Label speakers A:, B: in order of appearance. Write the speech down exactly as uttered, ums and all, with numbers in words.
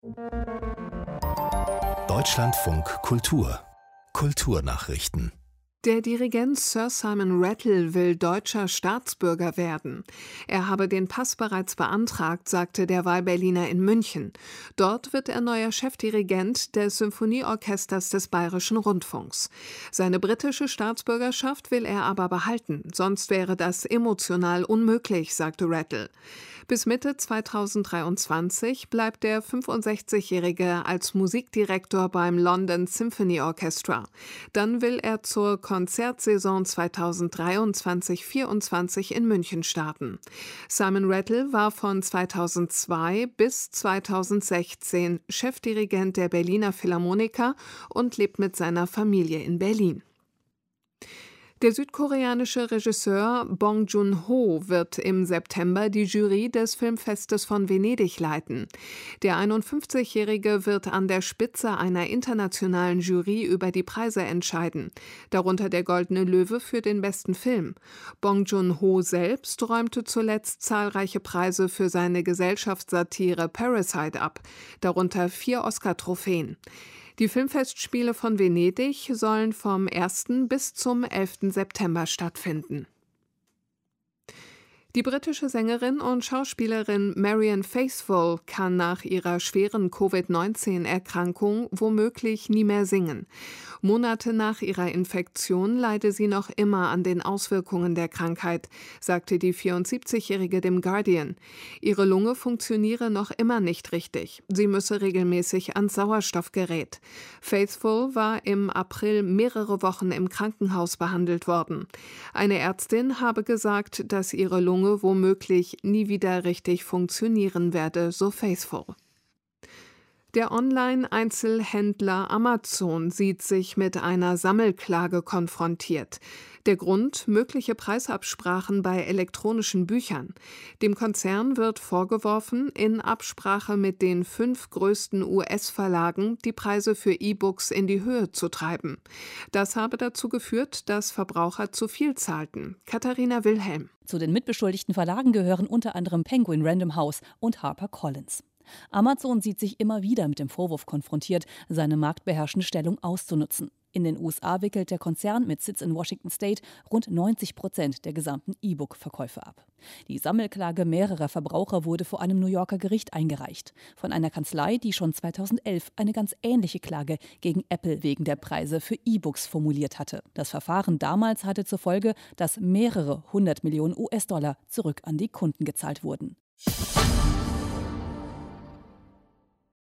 A: Deutschlandfunk Kultur Kulturnachrichten.
B: Der Dirigent Sir Simon Rattle will deutscher Staatsbürger werden. Er habe den Pass bereits beantragt, sagte der Wahlberliner in München. Dort wird er neuer Chefdirigent des Symphonieorchesters des Bayerischen Rundfunks. Seine britische Staatsbürgerschaft will er aber behalten, sonst wäre das emotional unmöglich, sagte Rattle. Bis Mitte zweitausenddreiundzwanzig bleibt der fünfundsechzigjährige als Musikdirektor beim London Symphony Orchestra. Dann will er zur Konzertsaison zweitausenddreiundzwanzig vierundzwanzig in München starten. Simon Rattle war von zweitausendzwei bis zweitausendsechzehn Chefdirigent der Berliner Philharmoniker und lebt mit seiner Familie in Berlin. Der südkoreanische Regisseur Bong Joon-ho wird im September die Jury des Filmfestes von Venedig leiten. Der einundfünfzigjährige wird an der Spitze einer internationalen Jury über die Preise entscheiden, darunter der Goldene Löwe für den besten Film. Bong Joon-ho selbst räumte zuletzt zahlreiche Preise für seine Gesellschaftssatire Parasite ab, darunter vier Oscar-Trophäen. Die Filmfestspiele von Venedig sollen vom ersten bis zum elften September stattfinden. Die britische Sängerin und Schauspielerin Marianne Faithfull kann nach ihrer schweren Covid neunzehn Erkrankung womöglich nie mehr singen. Monate nach ihrer Infektion leide sie noch immer an den Auswirkungen der Krankheit, sagte die vierundsiebzigjährige dem Guardian. Ihre Lunge funktioniere noch immer nicht richtig. Sie müsse regelmäßig ans Sauerstoffgerät. Faithfull war im April mehrere Wochen im Krankenhaus behandelt worden. Eine Ärztin habe gesagt, dass ihre Lunge womöglich nie wieder richtig funktionieren werde, so Faithfull. Der Online-Einzelhändler Amazon sieht sich mit einer Sammelklage konfrontiert. Der Grund: mögliche Preisabsprachen bei elektronischen Büchern. Dem Konzern wird vorgeworfen, in Absprache mit den fünf größten U S-Verlagen die Preise für E-Books in die Höhe zu treiben. Das habe dazu geführt, dass Verbraucher zu viel zahlten. Katharina Wilhelm.
C: Zu den mitbeschuldigten Verlagen gehören unter anderem Penguin Random House und HarperCollins. Amazon sieht sich immer wieder mit dem Vorwurf konfrontiert, seine marktbeherrschende Stellung auszunutzen. In den U S A wickelt der Konzern mit Sitz in Washington State rund neunzig Prozent der gesamten E-Book-Verkäufe ab. Die Sammelklage mehrerer Verbraucher wurde vor einem New Yorker Gericht eingereicht. Von einer Kanzlei, die schon zweitausendelf eine ganz ähnliche Klage gegen Apple wegen der Preise für E-Books formuliert hatte. Das Verfahren damals hatte zur Folge, dass mehrere hundert Millionen U S-Dollar zurück an die Kunden gezahlt wurden.